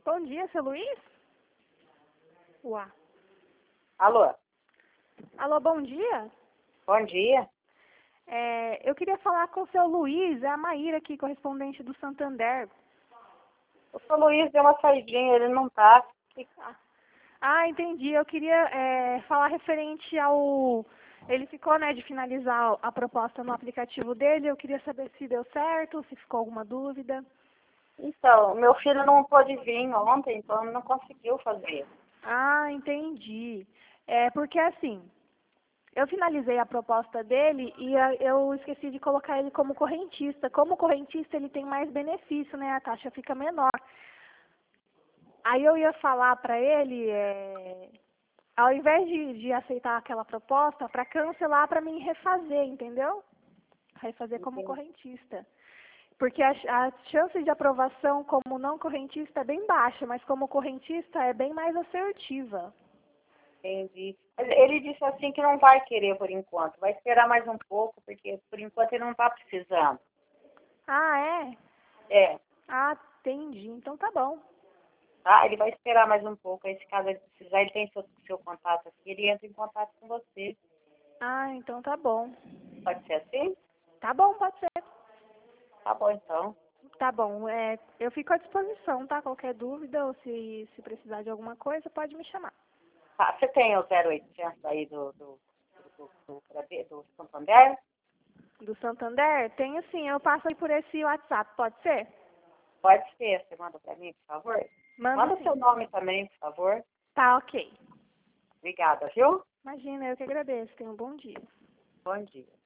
Bom dia, seu Luiz? Uá. Alô, Alô, bom dia. bom dia. Eu queria falar com o seu Luiz, é a Maíra aqui, correspondente do Santander. O seu Luiz deu uma saidinha, ele não tá. Ah, entendi. Eu queria falar referente ao... Ele ficou, né, de finalizar a proposta no aplicativo dele. Eu queria saber se deu certo, se ficou alguma dúvida. Então, meu filho não pôde vir ontem, então não conseguiu fazer. Ah, entendi. Porque assim, eu finalizei a proposta dele e eu esqueci de colocar ele como correntista. Como correntista, ele tem mais benefício, né? A taxa fica menor. Aí eu ia falar para ele, ao invés de aceitar aquela proposta, para cancelar, para mim refazer, entendeu? Refazer como Entendi. correntista. Porque a chance de aprovação como não correntista é bem baixa, mas como correntista é bem mais assertiva. Entendi. Mas ele disse assim que não vai querer por enquanto. Vai esperar mais um pouco, porque por enquanto ele não está precisando. Ah, é? É, Ah, entendi. Então tá bom. tá? Ele vai esperar mais um pouco. Aí, se caso ele precisar, ele tem seu contato aqui, ele entra em contato com você. Ah, então tá bom. Pode ser assim? Tá bom, pode ser. Tá bom, então. Tá bom. Eu fico à disposição, tá? Qualquer dúvida ou se precisar de alguma coisa, pode me chamar. Tá, você tem o 0800 aí do Santander? Do Santander? Tenho sim, eu passo aí por esse WhatsApp, pode ser? Pode ser, você manda para mim, por favor? Mando Manda sim. seu nome também, por favor. Tá, ok. Obrigada, viu? Imagina, eu que agradeço. Tenha um bom dia. Bom dia.